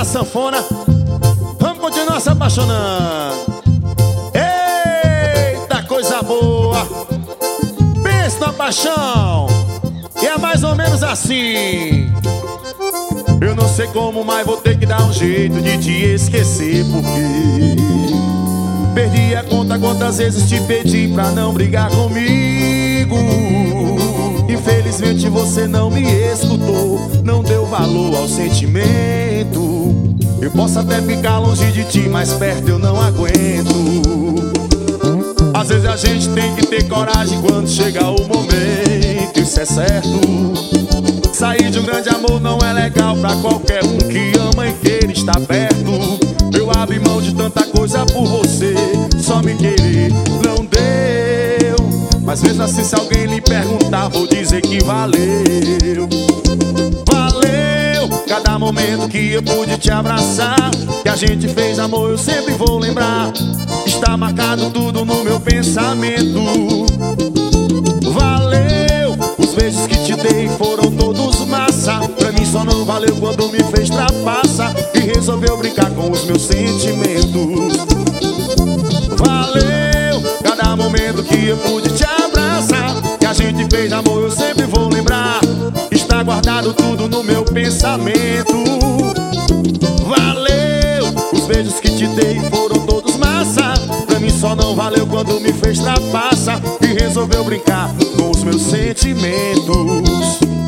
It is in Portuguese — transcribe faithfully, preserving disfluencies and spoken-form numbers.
da sanfona. Vamos continuar se apaixonando. Eita, coisa boa. Pensa na paixão. E é mais ou menos assim. Eu não sei como, mas vou ter que dar um jeito de te esquecer, porque perdi a conta quantas vezes te pedi pra não brigar comigo. Infelizmente você não me escutou, não deu valor ao sentimento. Eu posso até ficar longe de ti, mas perto eu não aguento. Às vezes a gente tem que ter coragem quando chega o momento, isso é certo. Sair de um grande amor não é legal pra qualquer um que ama e queira estar perto. Eu abri mão de tanta coisa por você, só me querer não deu. Mas mesmo assim, se alguém lhe perguntar, vou dizer que valeu. Valeu cada momento que eu pude te abraçar, que a gente fez amor, eu sempre vou lembrar. Está marcado tudo no meu pensamento. Valeu os beijos que te dei, foram todos massa. Pra mim só não valeu quando me fez trapaça e resolveu brincar com os meus sentimentos. Valeu cada momento que eu pude te abraçar, que a gente fez amor, eu sempre vou lembrar. Está guardado tudo no meu pensamento. Valeu os beijos que te dei, foram todos massa. Pra mim só não valeu quando me fez trapaça e resolveu brincar com os meus sentimentos.